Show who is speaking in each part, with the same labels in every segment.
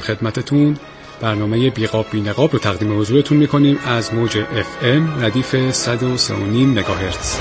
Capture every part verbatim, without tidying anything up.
Speaker 1: خدمتتون برنامه بیقاب بی نقاب رو تقدیم حضورتون میکنیم از موج اف ام ردیف صد و سه و نیم مگاهرتز.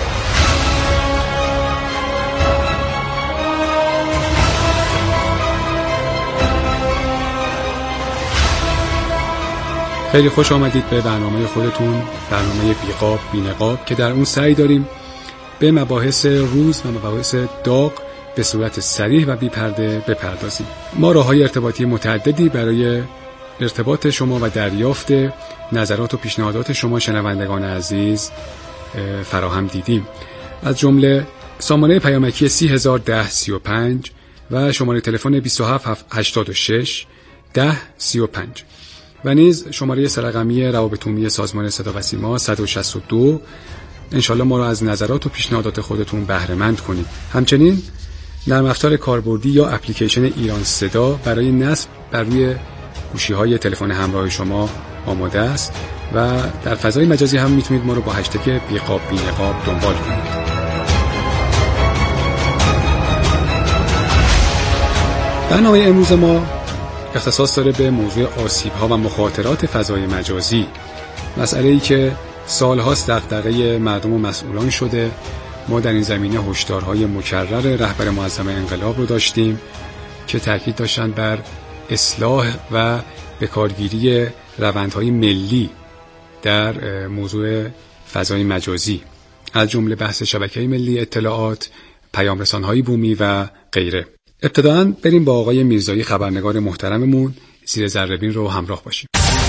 Speaker 1: خیلی خوش آمدید به برنامه خودتون، برنامه بیقاب بی نقاب، که در اون سعی داریم به مباحث روز و مباحث داغ به صورت صریح و بی پرده بپردازیم. ما راه‌های ارتباطی متعددی برای ارتباط شما و دریافت نظرات و پیشنهادات شما شنوندگان عزیز فراهم دیدیم، از جمله سامانه پیامکی سی هزار ده سی و پنج و شماره تلفن بیست و هفت هشتاد و شش ده سی و پنج و نیز شماره سه‌رقمی روابط عمومی سازمان صدا و سیما صد و شصت و دو. انشالله ما را از نظرات و پیشنهادات خودتون بهره مند کنید. همچنین نرم افزار کاربردی یا اپلیکیشن ایران صدا برای نصب بر روی گوشی‌های تلفن همراه شما آماده است و در فضای مجازی هم میتونید ما رو با هشتگ بیقاب بی نقاب دنبال کنید. برنامه امروز ما اختصاص داره به موضوع آسیب‌ها و مخاطرات فضای مجازی، مسئله‌ای که سال‌هاست دغدغه مردم و مسئولان شده. ما در این زمینه هشدارهای مکرر رهبر معظم انقلاب رو داشتیم که تاکید داشتن بر اصلاح و بکارگیری روندهای ملی در موضوع فضای مجازی، از جمله بحث شبکه ملی اطلاعات، پیامرسان‌های بومی و غیره. ابتداً بریم با آقای میرزایی خبرنگار محترممون زیر ذره‌بین رو همراه باشیم.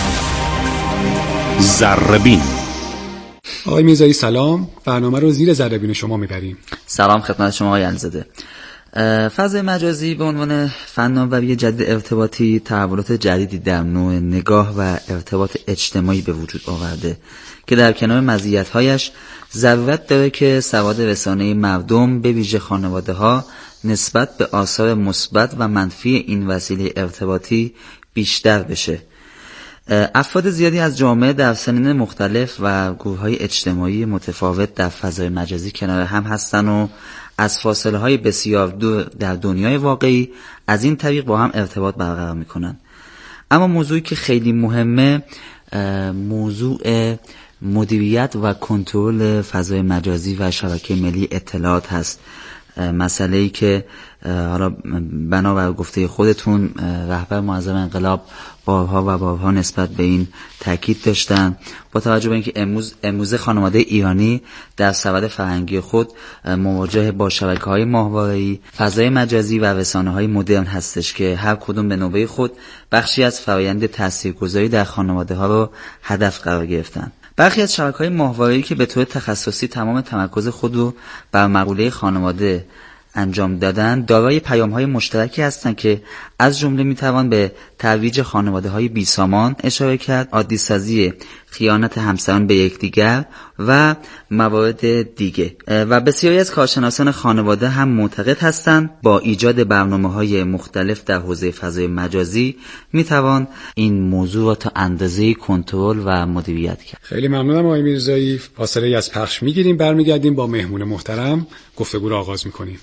Speaker 2: ذره‌بین.
Speaker 1: آقای میرزایی سلام، برنامه رو زیر ذره‌بین شما میبریم.
Speaker 3: سلام خدمت شما آقای علیزاده. فضای مجازی به عنوان فناوری جدید ارتباطی تحولات جدیدی در نوع نگاه و ارتباط اجتماعی به وجود آورده که در کنار مزیت‌هایش ضرورت داره که سواد رسانه‌ای مردم به ویژه خانواده‌ها نسبت به آثار مثبت و منفی این وسیله ارتباطی بیشتر بشه. افراد زیادی از جامعه در سنین مختلف و گروه‌های اجتماعی متفاوت در فضای مجازی کنار هم هستن و از فاصله‌های بسیار دور در دنیای واقعی از این طریق با هم ارتباط برقرار می‌کنن. اما موضوعی که خیلی مهمه موضوع مدیریت و کنترل فضای مجازی و شبکه ملی اطلاعات هست. مسئله‌ای که حالا بنابر گفته خودتون رهبر معظم انقلاب بارها و بارها نسبت به این تاکید داشتن، با توجه به اینکه امروز امروزه خانواده ایرانی در سبد فرهنگی خود مواجه با شبکه‌های ماهواره‌ای، فضای مجازی و رسانه‌های مدرن هستش که هر کدوم به نوبه خود بخشی از فرآیند تاثیرگذاری در خانواده‌ها رو هدف قرار گرفتن. برخی از شبکه‌های ماهواره‌ای که به طور تخصصی تمام تمرکز خود رو بر مقوله خانواده انجام دادن دارای پیام‌های مشترکی هستند که از جمله میتوان به ترویج خانواده‌های بیسامان اشاره کرد، عادی‌سازی خیانت همسران به یکدیگر و موارد دیگه. و بسیاری از کارشناسان خانواده هم معتقد هستند با ایجاد برنامه‌های مختلف در حوزه فضای مجازی میتوان این موضوع را تا اندازه‌ای کنترل و مدیریت کرد.
Speaker 1: خیلی ممنونم آقای میرزایی. فاصله از پخش میگیریم، برمیگردیم با مهمون محترم گفتگو را آغاز میکنیم.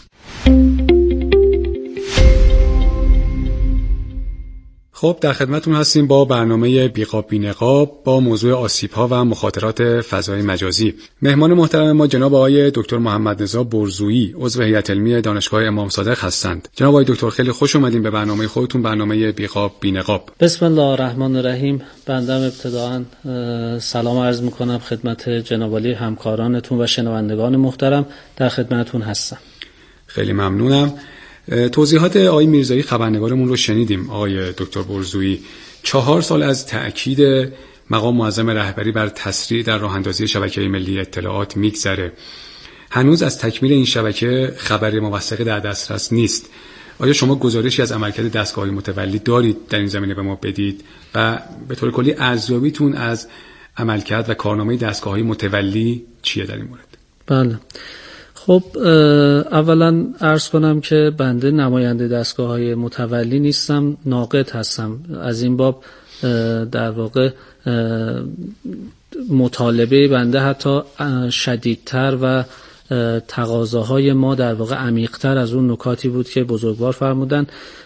Speaker 1: خب در خدمتتون هستیم با برنامه بیقاب بی نقاب با موضوع آسیب‌ها و مخاطرات فضای مجازی. مهمان محترم ما جناب آقای دکتر محمد رضا برزویی، عضو هیئت علمی دانشگاه امام صادق هستند. جناب آقای دکتر خیلی خوش اومدین به برنامه خودتون، برنامه بیقاب بی نقاب.
Speaker 4: بسم الله الرحمن الرحیم. بنده ابتداءً سلام عرض می‌کنم خدمت جناب عالی همکارانتون و شنوندگان محترم، در خدمتتون هستم.
Speaker 1: خیلی ممنونم. توضیحات آقای میرزایی خبرنگارمون رو شنیدیم. آقای دکتر برزویی، چهار سال از تأکید مقام معظم رهبری بر تسریع در راه اندازی شبکه ملی اطلاعات میگذره. هنوز از تکمیل این شبکه خبری موثقی در دسترس نیست. آیا شما گزارشی از عملکرد دستگاه‌های متولی دارید در این زمینه به ما بدید و به طور کلی ارزیابیتون از عملکرد و کارنامه دستگاه‌های متولی چیه در این مورد؟
Speaker 4: بله. خب اولا عرض کنم که بنده نماینده دستگاه‌های متولی نیستم، ناقد هستم. از این باب در واقع مطالبه بنده حتی شدیدتر و تقاضاهای ما در واقع عمیق‌تر از اون نکاتی بود که بزرگوار فرمودن.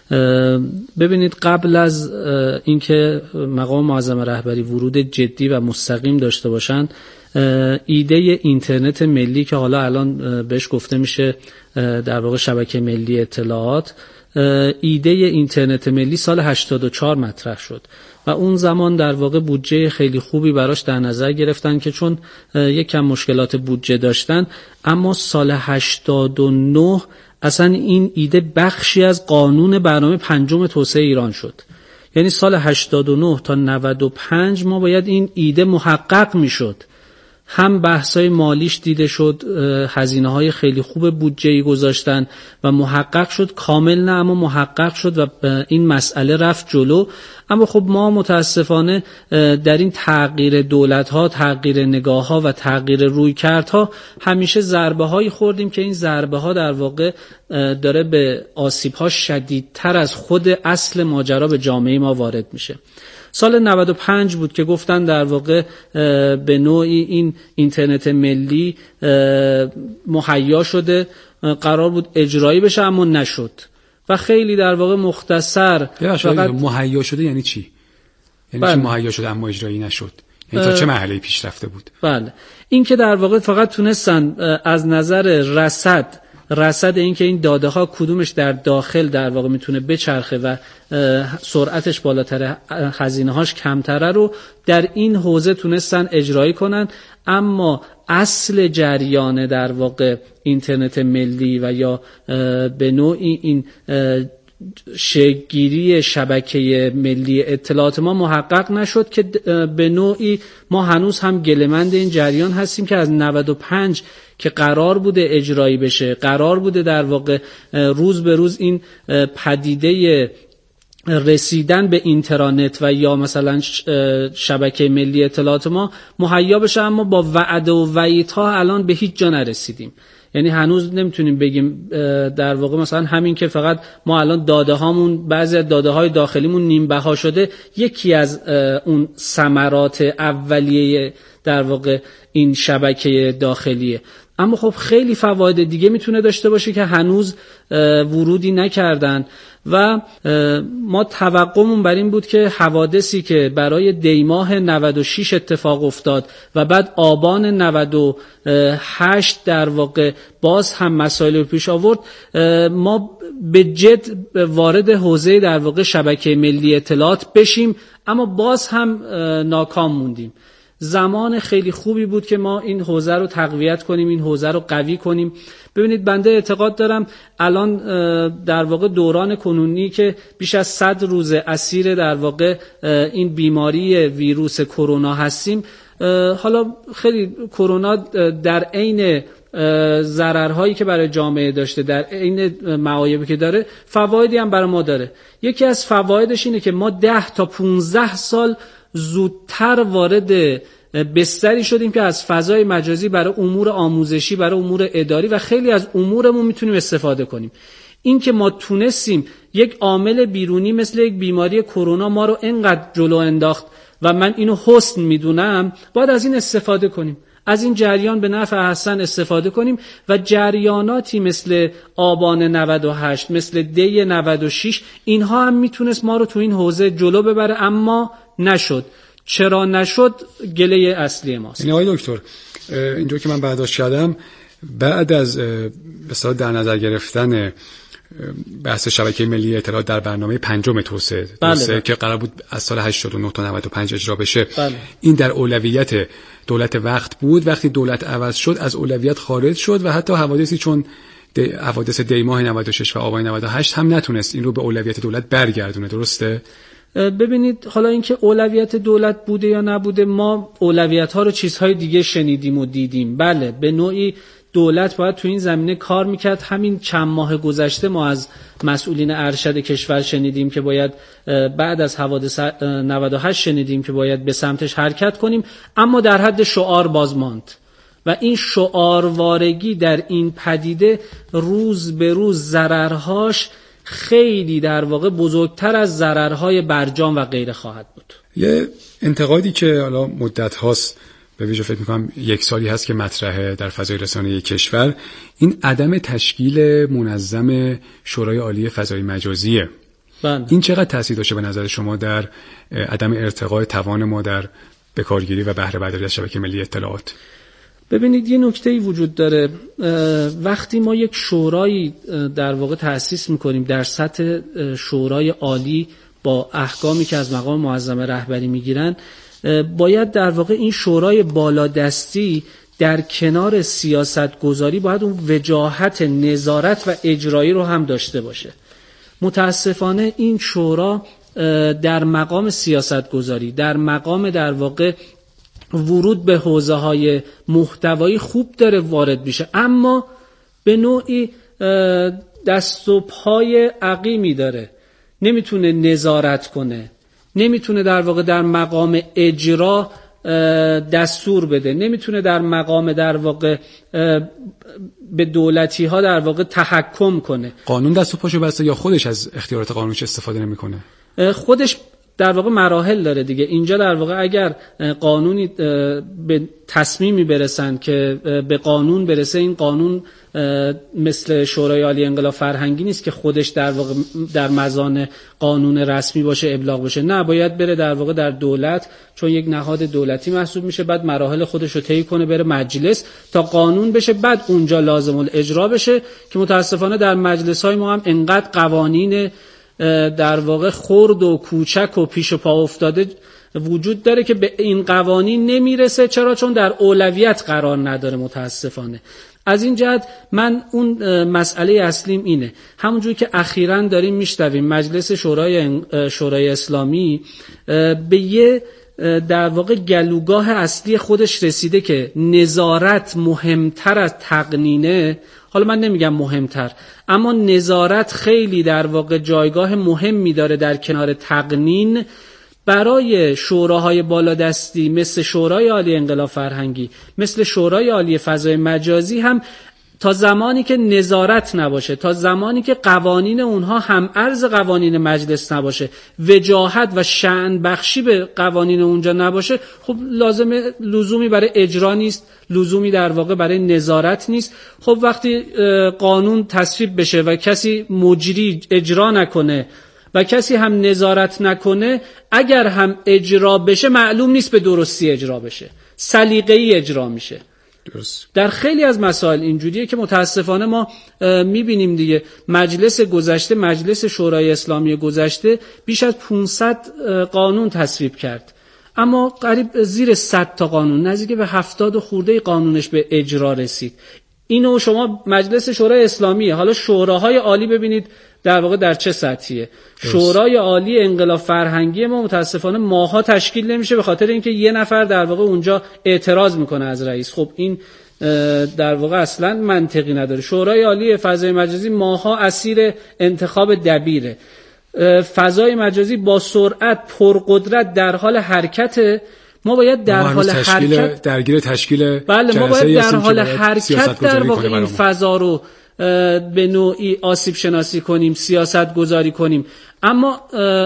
Speaker 4: ببینید قبل از اینکه مقام معظم رهبری ورود جدی و مستقیم داشته باشند، ایده اینترنت ملی که حالا الان بهش گفته میشه در واقع شبکه ملی اطلاعات، ایده اینترنت ملی سال هشتاد و چهار مطرح شد و اون زمان در واقع بودجه خیلی خوبی براش در نظر گرفتن که چون یک کم مشکلات بودجه داشتن، اما سال هشتاد و نه اصلا این ایده بخشی از قانون برنامه پنجم توسعه ایران شد. یعنی سال هشتاد و نه تا نود و پنج ما باید این ایده محقق میشد. هم بحثای مالیش دیده شد، هزینه‌های خیلی خوب بودجه‌ای گذاشتن و محقق شد، کامل نه اما محقق شد و این مسئله رفت جلو. اما خب ما متاسفانه در این تغییر دولت‌ها، تغییر نگاه‌ها و تغییر رویکردها همیشه ضربه‌هایی خوردیم که این ضربه‌ها در واقع داره به آسیب‌ها شدیدتر از خود اصل ماجرا به جامعه ما وارد میشه. سال نود و پنج بود که گفتن در واقع به نوعی این اینترنت ملی مهیا شده، قرار بود اجرایی بشه اما نشد و خیلی در واقع مختصر
Speaker 1: فقط مهیا شده. یعنی چی؟ یعنی چی مهیا شده اما اجرایی نشد؟ یعنی تا چه مرحله پیش رفته بود؟
Speaker 4: بله، این که در واقع فقط تونستن از نظر رصد رصد این که این داده ها کدومش در داخل در واقع میتونه بچرخه و سرعتش بالاتره، هزینه هاش کمتره رو در این حوزه تونستن اجرایی کنن، اما اصل جریان در واقع اینترنت ملی و یا به نوعی این شکل‌گیری شبکه ملی اطلاعات ما محقق نشد که به نوعی ما هنوز هم گله‌مند این جریان هستیم که از نود و پنج که قرار بوده اجرایی بشه، قرار بوده در واقع روز به روز این پدیده رسیدن به اینترنت و یا مثلا شبکه ملی اطلاعات ما مهیا بشه، اما با وعده و وعیدها الان به هیچ جا نرسیدیم. یعنی هنوز نمیتونیم بگیم در واقع مثلا همین که فقط ما الان داده هامون، بعضی از داده های داخلیمون نیم بها شده، یکی از اون ثمرات اولیه در واقع این شبکه داخلیه. اما خب خیلی فواید دیگه میتونه داشته باشه که هنوز ورودی نکردن و ما توقعمون بر این بود که حوادثی که برای دیماه نود و شش اتفاق افتاد و بعد آبان نود و هشت در واقع باز هم مسائل پیش آورد، ما به جد وارد حوزه در واقع شبکه ملی اطلاعات بشیم، اما باز هم ناکام موندیم. زمان خیلی خوبی بود که ما این حوزه رو تقویت کنیم، این حوزه رو قوی کنیم. ببینید بنده اعتقاد دارم الان در واقع دوران کنونی که بیش از صد روز اسیر در واقع این بیماری ویروس کرونا هستیم، حالا خیلی کرونا در عین ضررهایی که برای جامعه داشته، در عین معایبی که داره، فوایدی هم برای ما داره. یکی از فوایدش اینه که ما ده تا پونزده سال زودتر وارد بستری شدیم که از فضای مجازی برای امور آموزشی، برای امور اداری و خیلی از امورمون میتونیم استفاده کنیم. این که ما تونستیم یک عامل بیرونی مثل یک بیماری کرونا ما رو اینقدر جلو انداخت و من اینو حسن میدونم، باید از این استفاده کنیم، از این جریان به نفع حسن استفاده کنیم و جریاناتی مثل آبان نود و هشت، مثل دی نود و شش، اینها هم میتونست ما رو تو این حوزه جلو ببره، اما نشد. چرا نشد؟ گله اصلی ماست.
Speaker 1: یعنی آقای دکتر، اینجور که من برداشت کردم، بعد از بسیار در نظر گرفتن بحث شبکه ملی اطلاعات در برنامه پنجم توسعه
Speaker 4: بله بله.
Speaker 1: که قرار بود از سال هشتاد و نه تا نود و پنج اجرا بشه،
Speaker 4: بله.
Speaker 1: این در اولویت دولت وقت بود. وقتی دولت عوض شد از اولویت خارج شد و حتی حوادثی چون دی... حوادث دیماه نود و شش و آبان نود و هشت هم نتونست این رو به اولویت دولت برگردونه. درسته؟
Speaker 4: ببینید حالا اینکه اولویت دولت بوده یا نبوده، ما اولویت ها رو چیزهای دیگه شنیدیم و دیدیم. بله، به نوعی دولت باید تو این زمینه کار میکرد. همین چند ماه گذشته ما از مسئولین ارشد کشور شنیدیم که باید بعد از حوادث نود و هشت شنیدیم که باید به سمتش حرکت کنیم، اما در حد شعار باز ماند و این شعاروارگی در این پدیده روز به روز ضررهاش خیلی در واقع بزرگتر از ضررهای برجام و غیره خواهد بود.
Speaker 1: یه انتقادی که حالا مدت هاست به ویژه فکر میکنم یک سالی هست که مطرحه در فضای رسانه‌ای کشور، این عدم تشکیل منظم شورای عالی فضای مجازیه.
Speaker 4: بله.
Speaker 1: این چقدر تاثیر داشته به نظر شما در عدم ارتقای توان ما در بکارگیری و بهره برداری از شبکه ملی اطلاعات؟
Speaker 4: ببینید یه نکته‌ای وجود داره. وقتی ما یک شورایی در واقع تأسیس می‌کنیم در سطح شورای عالی با احکامی که از مقام معظم رهبری می‌گیرن، باید در واقع این شورای بالادستی در کنار سیاست گذاری باید اون وجاهت نظارت و اجرایی رو هم داشته باشه. متاسفانه این شورا در مقام سیاست گذاری، در مقام در واقع ورود به حوزه‌های محتوایی خوب داره وارد میشه، اما به نوعی دست و پای عقیمی داره، نمیتونه نظارت کنه، نمیتونه در واقع در مقام اجرا دستور بده، نمیتونه در مقام در واقع به دولتی ها در واقع تحکم کنه.
Speaker 1: قانون دست و پاشو بسته یا خودش از اختیارات قانونیش استفاده نمیکنه؟
Speaker 4: خودش در واقع مراحل داره دیگه. اینجا در واقع اگر قانونی به تصمیمی برسن که به قانون برسه، این قانون مثل شورای عالی انقلاب فرهنگی نیست که خودش در واقع در مزان قانون رسمی باشه، ابلاغ بشه. نه، باید بره در واقع در دولت، چون یک نهاد دولتی محسوب میشه، بعد مراحل خودش رو طی کنه، بره مجلس تا قانون بشه، بعد اونجا لازم الاجرا بشه، که متاسفانه در مجلس‌های ما هم انقدر قوانین در واقع خرد و کوچک و پیش پا افتاده وجود داره که به این قوانین نمیرسه. چرا؟ چون در اولویت قرار نداره متاسفانه. از این جهت من اون مسئله اصلیم اینه، همونجوری که اخیراً داریم میشنویم مجلس شورای شورای اسلامی به یه در واقع گلوگاه اصلی خودش رسیده که نظارت مهمتر از تقنینه. حالا من نمیگم مهمتر، اما نظارت خیلی در واقع جایگاه مهمی داره در کنار تقنین. برای شوراهای بالادستی مثل شورای عالی انقلاب فرهنگی، مثل شورای عالی فضای مجازی هم تا زمانی که نظارت نباشه، تا زمانی که قوانین اونها هم ارز قوانین مجلس نباشه، وجاهت و شأن بخشی به قوانین اونجا نباشه، خب لازمه لزومی برای اجرا نیست، لزومی در واقع برای نظارت نیست. خب وقتی قانون تصویب بشه و کسی مجری اجرا نکنه و کسی هم نظارت نکنه، اگر هم اجرا بشه معلوم نیست به درستی اجرا بشه، سلیقه‌ای اجرا میشه.
Speaker 1: درست.
Speaker 4: در خیلی از مسائل اینجوریه که متاسفانه ما میبینیم دیگه. مجلس گذشته، مجلس شورای اسلامی گذشته بیش از پانصد قانون تصویب کرد، اما قریب زیر صد تا قانون، نزدیک به هفتاد و خورده قانونش به اجرا رسید. اینو شما مجلس شورای اسلامیه. حالا شوراهای عالی ببینید در واقع در چه سطحیه. شورای عالی انقلاب فرهنگی ما متاسفانه ماها تشکیل نمیشه به خاطر اینکه یه نفر در واقع اونجا اعتراض میکنه از رئیس. خب این در واقع اصلا منطقی نداره. شورای عالی فضای مجازی ماها اسیر انتخاب دبیره. فضای مجازی با سرعت پرقدرت در حال حرکت، ما باید در حال حرکت
Speaker 1: درگیر تشکیل
Speaker 4: بله ما باید در حال حرکت در واقع این فضا رو به نوعی آسیب شناسی کنیم، سیاست گذاری کنیم، اما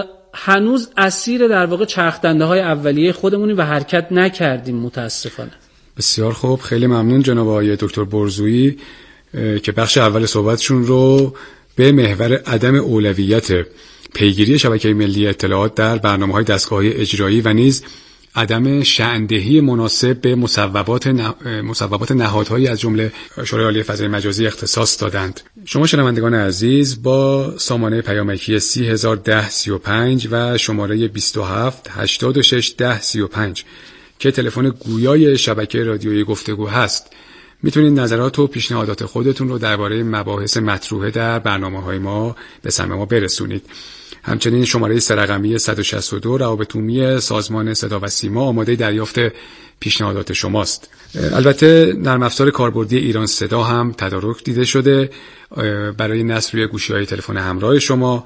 Speaker 4: هنوز اسیر در واقع چرخدنده های اولیه خودمونیم و حرکت نکردیم متاسفانه.
Speaker 1: بسیار خوب، خیلی ممنون جناب آقای دکتر برزویی که بخش اول صحبتشون رو به محور عدم اولویت پیگیری شبکه ملی اطلاعات در برنامه‌های دستگاه‌های اجرایی و نیز عدم شأندهی مناسب به مصوبات نه... مصوبات نهادهایی از جمله شورای عالی فضای مجازی اختصاص دادند. شما شنوندگان عزیز با سامانه پیامکی سی هزار و ده سی و پنج و شماره بیست و هفت هشتاد و شش ده سی و پنج که تلفن گویای شبکه رادیویی گفتگو هست میتونید نظرات و پیشنهادات خودتون رو درباره مباحث مطروحه در برنامه‌های ما به سمع ما برسونید. همچنین شماره سه‌رقمی صد و شصت و دو روابط عمومی سازمان صدا و سیما آماده دریافت پیشنهادات شماست. البته نرم افزار کاربردی ایران صدا هم تدارک دیده شده برای نصب روی گوشی‌های تلفن همراه شما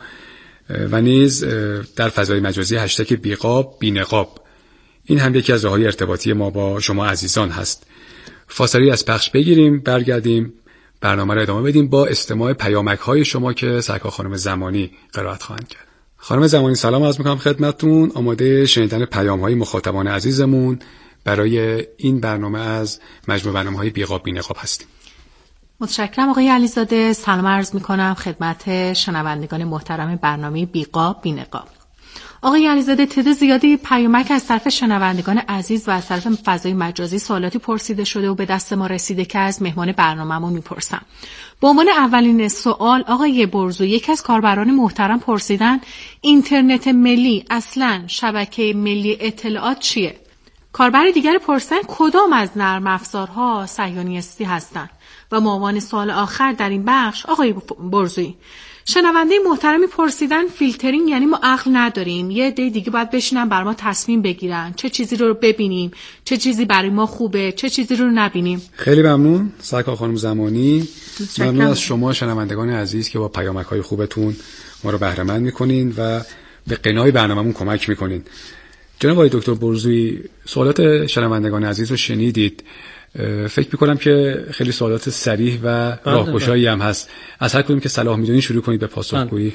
Speaker 1: و نیز در فضای مجازی هشتگ بیقاب بینقاب. این هم یکی از راه‌های ارتباطی ما با شما عزیزان هست. فاصله از پخش بگیریم، برگردیم برنامه را ادامه بدیم با استماع پیامک‌های شما که سرکار خانم زمانی قرائت خواهند کرد. خانم زمانی سلام عرض می‌کنم خدمتتون. آماده شنیدن پیام‌های مخاطبان عزیزمون برای این برنامه از مجموع برنامه‌های بیقاب بی‌نقاب هستیم.
Speaker 2: متشکرم آقای علیزاده. سلام عرض می‌کنم خدمت شنوندگان محترم برنامه بیقاب بی‌نقاب. آقای علیزاده، تعداد زیادی پیامک از طرف شنوندگان عزیز و از طرف فضای مجازی سوالاتی پرسیده شده و به دست ما رسیده که از مهمان برنامه‌مون میپرسم. به عنوان اولین سوال آقای برزو، یکی از کاربران محترم پرسیدن اینترنت ملی اصلاً شبکه ملی اطلاعات چیه؟ کاربر دیگر پرسیدن کدام از نرم افزارها صهیونیستی هستند؟ و معاون سوال آخر در این بخش آقای برزویی، شنونده محترمی پرسیدن فیلترینگ یعنی ما عقل نداریم، یه عده دیگه باید بشینن بر ما تصمیم بگیرن چه چیزی رو ببینیم، چه چیزی برای ما خوبه، چه چیزی رو نبینیم.
Speaker 1: خیلی ممنون سرکار خانم زمانی. ممنون از شما شنوندگان عزیز که با پیامک‌های خوبتون ما رو بهره مند می‌کنین و به قنای برنامه‌مون کمک می‌کنین. جناب آقای دکتر برزویی، سوالات شنوندگان عزیز رو شنیدید. فکر می‌کنم که خیلی سوالات صریح و راهگشایی هم هست. از هر کدوم که صلاح می‌دونید شروع کنید به پاسخگویی.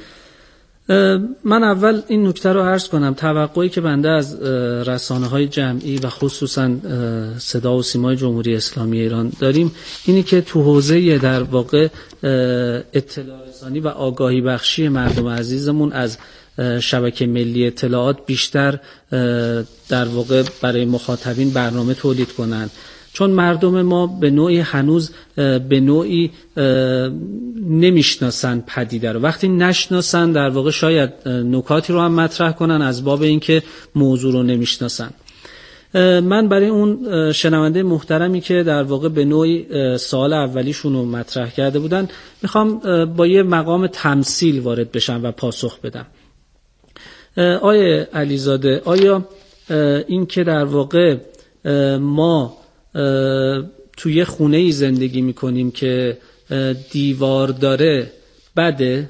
Speaker 4: من اول این نکته رو عرض کنم. توقعی که بنده از رسانه‌های جمعی و خصوصا صدا و سیمای جمهوری اسلامی ایران داریم اینی که تو حوزه در واقع اطلاع رسانی و آگاهی بخشی مردم عزیزمون از شبکه ملی اطلاعات بیشتر در واقع برای مخاطبین برنامه تولید کنند، چون مردم ما به نوعی هنوز به نوعی نمیشناسن پدیده رو. وقتی نشناسن در واقع شاید نکاتی رو هم مطرح کنن از باب اینکه موضوع رو نمیشناسن. من برای اون شنونده محترمی که در واقع به نوعی سوال اولیشون رو مطرح کرده بودن میخوام با یه مقام تمثیل وارد بشم و پاسخ بدم. آیه علیزاده، آیا این که در واقع ما توی خونه ای زندگی میکنیم که دیوار داره بده؟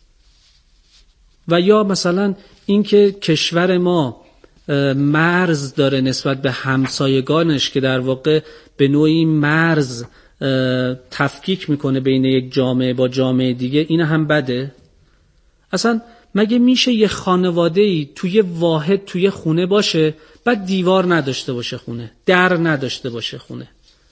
Speaker 4: و یا مثلا این که کشور ما مرز داره نسبت به همسایگانش که در واقع به نوعی مرز تفکیک میکنه بین یک جامعه با جامعه دیگه، این هم بده؟ اصلا مگه میشه یه خانواده‌ای توی واحد توی خونه باشه بعد دیوار نداشته باشه خونه، در نداشته باشه خونه؟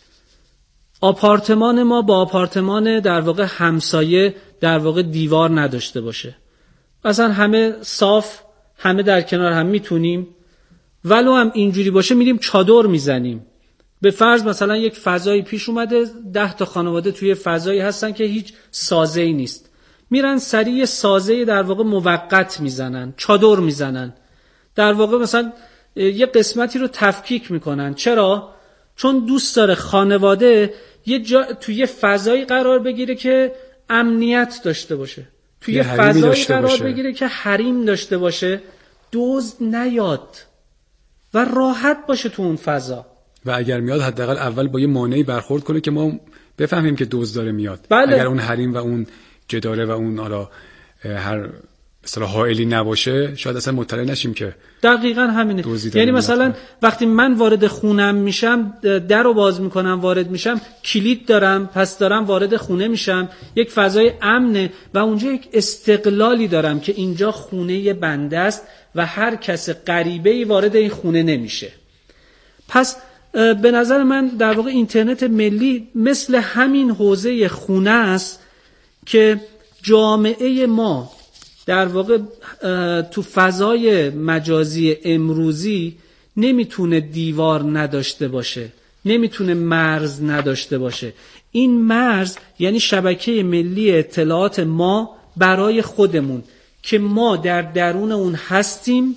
Speaker 4: آپارتمان ما با آپارتمان در واقع همسایه در واقع دیوار نداشته باشه، اصلا همه صاف، همه در کنار هم میتونیم، ولو هم اینجوری باشه میریم چادر میزنیم. به فرض مثلا یک فضایی پیش اومده، ده تا خانواده توی فضایی هستن که هیچ سازه‌ای نیست، میرن سریع سازه در واقع موقت میزنن، چادر میزنن، در واقع مثلا یه قسمتی رو تفکیک میکنن. چرا؟ چون دوست داره خانواده یه جا توی فضایی قرار بگیره که امنیت داشته باشه، توی فضایی قرار باشه. بگیره که حریم داشته باشه، دزد نیاد و راحت باشه تو اون فضا. و
Speaker 1: اگر میاد حداقل اول با یه مانعی برخورد کنه که ما بفهمیم که دزد داره میاد. بله. اگر اون حریم و اون جداره و اون حالا هر مثلا حائلی نباشه شاید اصلا مطلع نشیم که
Speaker 4: دقیقاً همینه. یعنی مثلا میاد. وقتی من وارد خونم میشم، در رو باز میکنم، وارد میشم، کلید دارم، پس دارم وارد خونه میشم، یک فضای امنه و اونجا یک استقلالی دارم که اینجا خونه بنده است و هر کس غریبه‌ای وارد این خونه نمیشه. پس به نظر من در واقع اینترنت ملی مثل همین حوزه خونه است که جامعه ما در واقع تو فضای مجازی امروزی نمیتونه دیوار نداشته باشه، نمیتونه مرز نداشته باشه. این مرز یعنی شبکه ملی اطلاعات ما برای خودمون که ما در درون اون هستیم،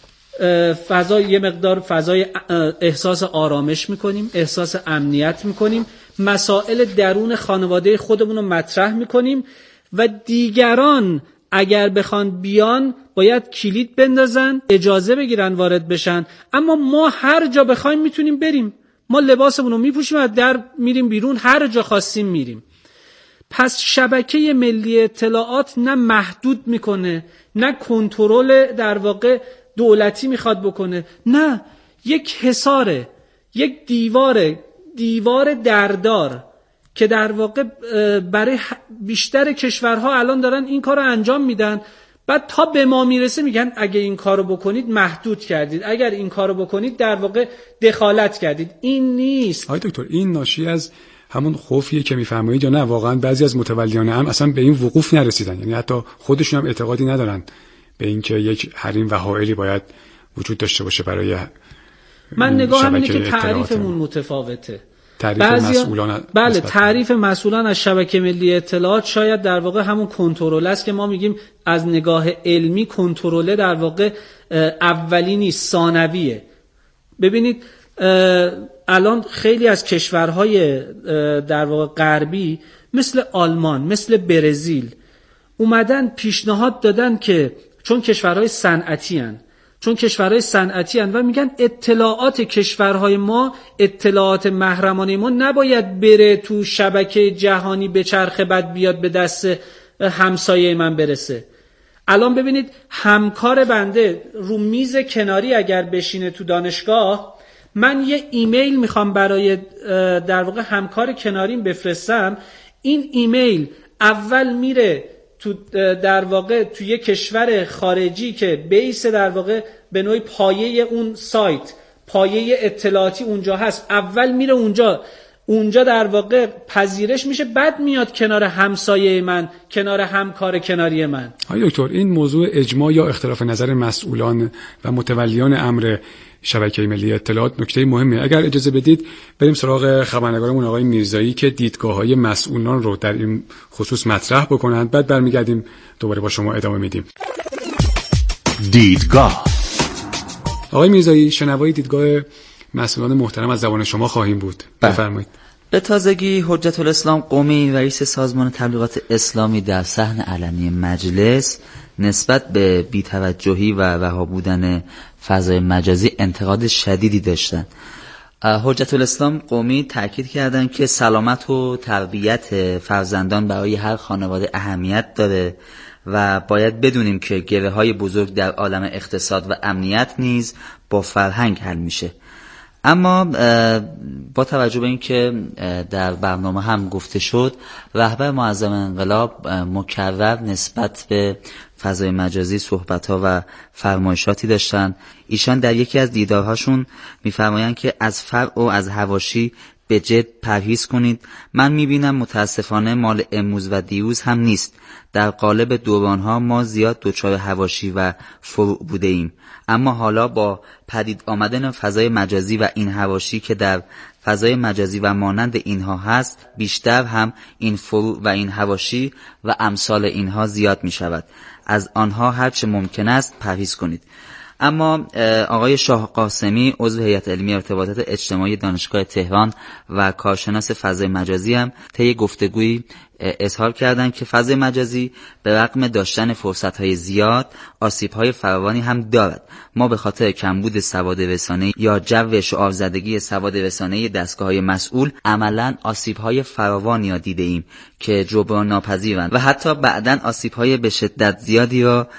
Speaker 4: فضای یه مقدار فضای احساس آرامش میکنیم، احساس امنیت میکنیم، مسائل درون خانواده خودمون رو مطرح میکنیم و دیگران اگر بخوان بیان باید کلید بندازن، اجازه بگیرن وارد بشن، اما ما هر جا بخوایم میتونیم بریم. ما لباسمون رو میپوشیم و در میریم بیرون، هر جا خواستیم میریم. پس شبکه ملی اطلاعات نه محدود میکنه، نه کنترل در واقع دولتی میخواد بکنه، نه، یک حصاره، یک دیواره، دیوار دردار که در واقع برای بیشتر کشورها الان دارن این کار رو انجام میدن. بعد تا به ما میرسه میگن اگه این کارو بکنید محدود کردید، اگر این کارو بکنید در واقع دخالت کردید. این نیست.
Speaker 1: آقای دکتر این ناشی از همون خوفیه که میفرمایید یا نه واقعا بعضی از متولیان امر اصلا به این وقوف نرسیدن، یعنی حتی خودشون هم اعتقادی ندارن به اینکه یک حریم و حائلی باید وجود داشته باشه برای
Speaker 4: من نگاهم اینه که تعریفمون متفاوته.
Speaker 1: تعریف مسئولان
Speaker 4: بله تعریف مسئولان از شبکه ملی اطلاعات شاید در واقع همون کنترل است که ما میگیم از نگاه علمی کنترل در واقع اولی نیست، ثانویه. ببینید الان خیلی از کشورهای در واقع غربی مثل آلمان، مثل برزیل اومدن پیشنهاد دادن که چون کشورهای صنعتی هستند چون کشورهای صنعتی هستند و میگن اطلاعات کشورهای ما، اطلاعات محرمانه ما نباید بره تو شبکه جهانی به چرخه بعد بیاد به دست همسایه من برسه. الان ببینید همکار بنده رو میز کناری اگر بشینه تو دانشگاه، من یه ایمیل میخوام برای در واقع همکار کناریم بفرستم، این ایمیل اول میره تو در واقع تو یه کشور خارجی که بیس در واقع به نوعی پایه اون سایت، پایه اطلاعاتی اونجا هست، اول میره اونجا اونجا در واقع پذیرش میشه، بعد میاد کنار همسایه من، کنار همکار کناری من.
Speaker 1: آقای دکتر این موضوع اجماع یا اختلاف نظر مسئولان و متولیان امر شبکه ملی اطلاعات نکته مهمه. اگر اجازه بدید بریم سراغ خبرنگارمون آقای میرزایی که دیدگاه‌های مسئولان رو در این خصوص مطرح بکنند، بعد برمیگردیم دوباره با شما ادامه میدیم.
Speaker 5: دیدگاه
Speaker 1: آقای میرزایی شنوای دیدگاه مسئولان محترم از زبان شما خواهیم بود. بفرمایید.
Speaker 3: به تازگی حجت الاسلام قمی رئیس سازمان تبلیغات اسلامی در صحن علنی مجلس نسبت به بی‌توجهی و رها بودن فضای مجازی انتقاد شدیدی داشتند. حجت الاسلام قمی تاکید کردند که سلامت و تربیت فرزندان برای هر خانواده اهمیت داره و باید بدونیم که گره‌های بزرگ در عالم اقتصاد و امنیت نیز با فرهنگ حل میشه. اما با توجه به اینکه در برنامه هم گفته شد، رهبر معظم انقلاب مکرر نسبت به فضای مجازی صحبت‌ها و فرمایشاتی داشتن. ایشان در یکی از دیدارهاشون می‌فرمایند که از فرع و از حواشی به جد پرهیز کنید. من می‌بینم متاسفانه مال امروز و دیروز هم نیست. در قالب دوران‌ها ما زیاد دچار حواشی و فروع بوده ایم، اما حالا با پدید آمدن فضای مجازی و این حواشی که در فضای مجازی و مانند اینها هست، بیشتر هم این فروع و این حواشی و امثال اینها زیاد می شود. از آنها هرچه ممکن است پرهیز کنید. اما آقای شاه قاسمی عضو هیئت علمی ارتباطات اجتماعی دانشگاه تهران و کارشناس فضای مجازی هم طی گفتگویی اظهار کردند که فضای مجازی به رغم داشتن فرصت‌های زیاد آسیب‌های فراوانی هم دارد. ما به خاطر کمبود سواد رسانه‌ای یا جو شعارزدگی سواد رسانه‌ای دستگاه‌های مسئول عملاً آسیب‌های فراوانی را دیده‌ایم که جبران ناپذیرند و حتی بعداً آسیب‌های به شدت زیادی را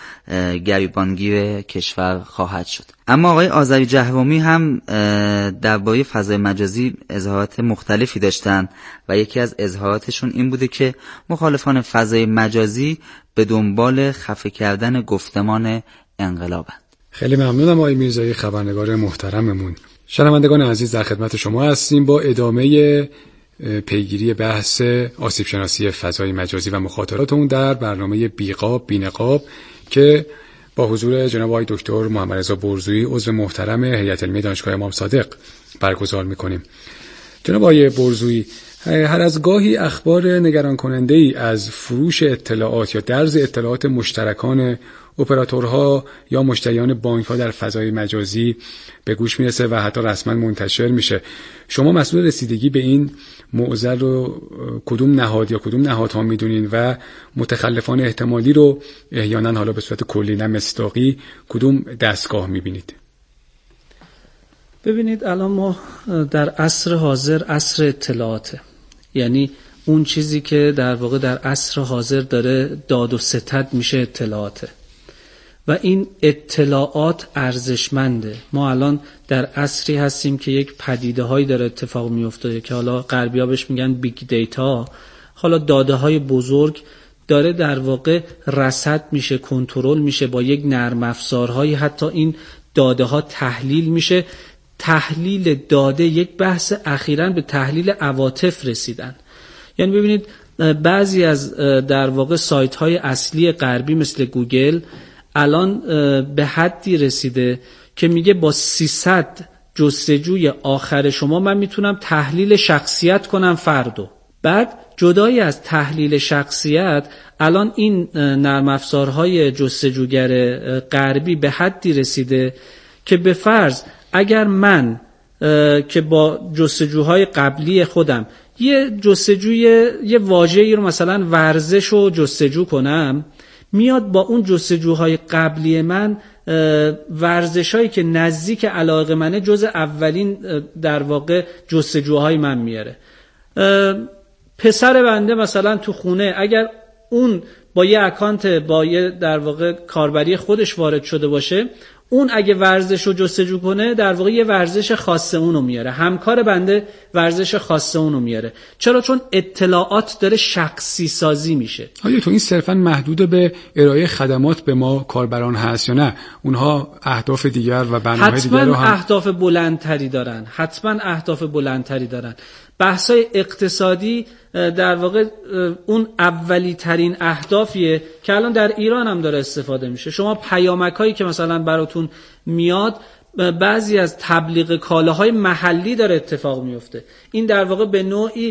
Speaker 3: گریبانگیر کشور خواهد شد. اما آقای آذری جهرومی هم درباره فضای مجازی اظهارات مختلفی داشتن و یکی از اظهاراتشون این بوده که مخالفان فضای مجازی به دنبال خفه کردن گفتمان انقلابند.
Speaker 1: خیلی ممنونم آقای میرزایی خبرنگار محترممون. شنوندگان عزیز در خدمت شما هستیم با ادامه پیگیری بحث آسیب شناسی فضای مجازی و مخاطرات اون در برنامه بیقاب بینقاب که با حضور جناب آقای دکتر محمد رضا برزویی عضو محترم هیئت علمی دانشگاه امام صادق برگزار می‌کنیم. جناب آقای برزویی، هر از گاهی اخبار نگران کننده ای از فروش اطلاعات یا درز اطلاعات مشترکان اپراتورها یا مشتریان بانک‌ها در فضای مجازی به گوش میرسه و حتی رسما منتشر میشه. شما مسئول رسیدگی به این معضل رو کدوم نهاد یا کدوم نهادها میدونین و متخلفان احتمالی رو احیانا حالا به صورت کلی نه مصداقی کدوم دستگاه میبینید؟
Speaker 4: ببینید الان ما در عصر حاضر عصر اطلاعاته، یعنی اون چیزی که در واقع در عصر حاضر داره داد و ستد میشه اطلاعاته و این اطلاعات ارزشمنده. ما الان در عصری هستیم که یک پدیده هایی داره اتفاق میفته که حالا غربی‌ها بهش میگن بیگ دیتا، حالا داده های بزرگ داره در واقع رصد میشه، کنترل میشه، با یک نرم افزارهایی حتی این داده ها تحلیل میشه. تحلیل داده یک بحث اخیراً به تحلیل عواطف رسیدن. یعنی ببینید بعضی از در واقع سایت های اصلی غربی مثل گوگل الان به حدی رسیده که میگه با سیصد جستجوی آخر شما من میتونم تحلیل شخصیت کنم فردو. بعد جدایی از تحلیل شخصیت الان این نرم افزارهای جستجوگر غربی به حدی رسیده که به فرض اگر من که با جستجوهای قبلی خودم یه جستجوی یه واژه‌ای رو مثلا ورزش رو جستجو کنم، میاد با اون جستجوهای قبلی من ورزشایی که نزدیک علاقه منه جز اولین در واقع جستجوهای من میاره. پسر بنده مثلا تو خونه اگر اون با یه اکانت با یه در واقع کاربری خودش وارد شده باشه، اون اگه ورزش رو جستجو کنه در واقع یه ورزش خاص اونو میاره، همکار بنده ورزش خاص اونو میاره. چرا؟ چون اطلاعات داره شخصی سازی میشه.
Speaker 1: آیا تو این صرفا محدود به ارائه خدمات به ما کاربران هست یا نه اونها اهداف دیگر و برنامه‌های دیگر رو هم
Speaker 4: حتما اهداف بلندتری دارن، حتما اهداف بلندتری دارن. بحثای اقتصادی در واقع اون اولی ترین اهدافیه که الان در ایران هم داره استفاده میشه. شما پیامک هایی که مثلا براتون میاد بعضی از تبلیغ کالاهای محلی داره اتفاق میفته. این در واقع به نوعی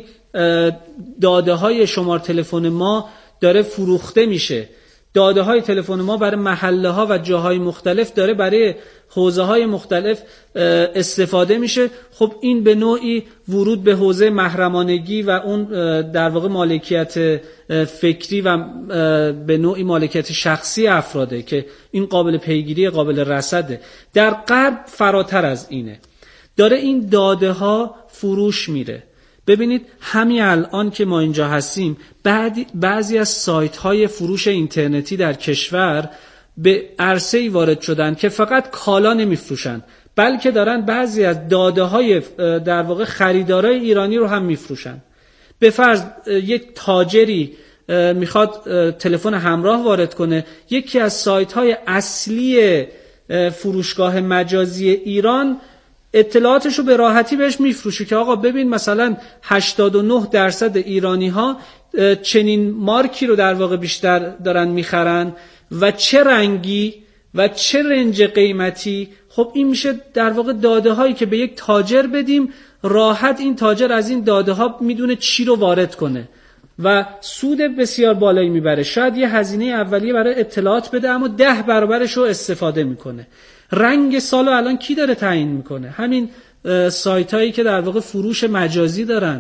Speaker 4: داده های شمار تلفن ما داره فروخته میشه. داده های تلفن ما برای محله ها و جاهای مختلف داره برای حوزه های مختلف استفاده میشه. خب این به نوعی ورود به حوزه محرمانگی و اون در واقع مالکیت فکری و به نوعی مالکیت شخصی افراده که این قابل پیگیری، قابل رصده. در غرب فراتر از اینه، داره این داده ها فروش میره. ببینید همین الان که ما اینجا هستیم بعضی از سایت های فروش اینترنتی در کشور به عرصه‌ای وارد شدن که فقط کالا نمیفروشن، بلکه دارن بعضی از داده های در واقع خریدارای ایرانی رو هم میفروشن. به فرض یک تاجری میخواد تلفن همراه وارد کنه، یکی از سایت های اصلی فروشگاه مجازی ایران اطلاعاتشو به راحتی بهش میفروشه که آقا ببین مثلا هشتاد و نه درصد ایرانی ها چنین مارکی رو در واقع بیشتر دارن میخرن و چه رنگی و چه رنج قیمتی. خب این میشه در واقع داده هایی که به یک تاجر بدیم، راحت این تاجر از این داده ها میدونه چی رو وارد کنه و سود بسیار بالایی میبره. شاید یه هزینه اولیه برای اطلاعات بده اما ده برابرش رو استفاده میکنه. رنگ سالو الان کی داره تعیین میکنه؟ همین سایت هایی که در واقع فروش مجازی دارن.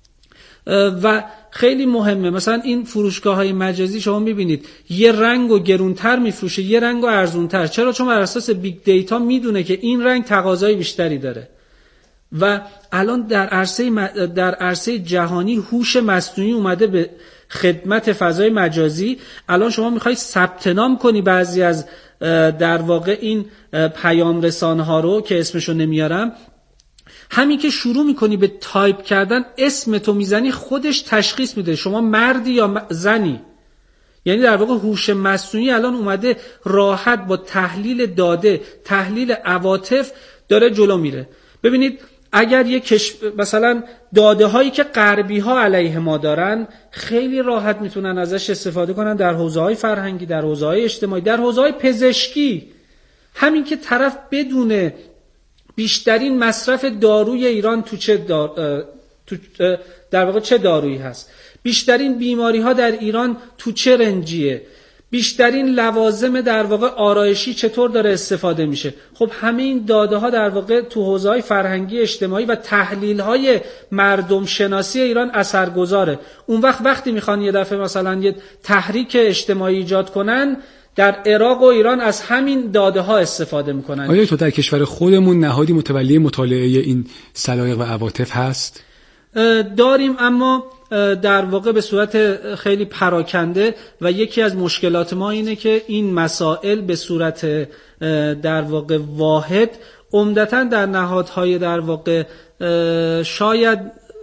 Speaker 4: و خیلی مهمه مثلا این فروشگاه های مجازی شما میبینید یه رنگو گرونتر میفروشه، یه رنگو ارزونتر. چرا؟ چون بر اساس بیگ دیتا میدونه که این رنگ تقاضای بیشتری داره. و الان در عرصه در عرصه جهانی هوش مصنوعی اومده به خدمت فضای مجازی. الان شما میخوای ثبت نام کنی بعضی از در واقع این پیام رسانه ها رو که اسمشو نمیارم، همین که شروع میکنی به تایپ کردن اسم تو میزنی خودش تشخیص میده شما مردی یا زنی. یعنی در واقع هوش مصنوعی الان اومده راحت با تحلیل داده، تحلیل عواطف داره جلو میره. ببینید اگر یک کش... مثلا داده هایی که غربی ها علیه ما دارن خیلی راحت میتونن ازش استفاده کنن در حوزه های فرهنگی، در حوزه های اجتماعی، در حوزه های پزشکی. همین که طرف بدونه بیشترین مصرف داروی ایران تو چه دار... تو... در واقع چه دارویی هست، بیشترین بیماری ها در ایران تو چه رنجیه، بیشترین لوازم در واقع آرایشی چطور داره استفاده میشه. خب همه این داده ها در واقع تو حوزه‌های فرهنگی، اجتماعی و تحلیل های مردم شناسی ایران اثرگذاره. اون وقت وقتی میخوان یه دفعه مثلا یه تحریک اجتماعی ایجاد کنن در عراق و ایران از همین داده ها استفاده میکنن.
Speaker 1: آیا تو در کشور خودمون نهادی متولی مطالعه این سلایق و عواطف هست؟
Speaker 4: داریم، اما در واقع به صورت خیلی پراکنده و یکی از مشکلات ما اینه که این مسائل به صورت در واقع واحد عمدتاً در نهادهای در واقع شاید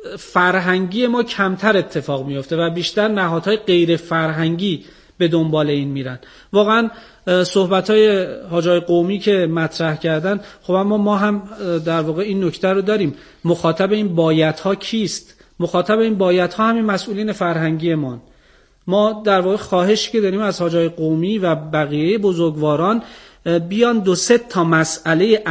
Speaker 4: فرهنگی ما کمتر اتفاق میفته و بیشتر نهادهای غیر فرهنگی به دنبال این میرن. واقعا صحبت‌های حاجای قومی که مطرح کردن، خب اما ما هم در واقع این نکته رو داریم، مخاطب این بایدها کیست؟ مخاطب این بایدها همین مسئولین فرهنگی ما. ما در واقع خواهشی که داریم از حاجای قومی و بقیه بزرگواران بیان دو سه تا مسئله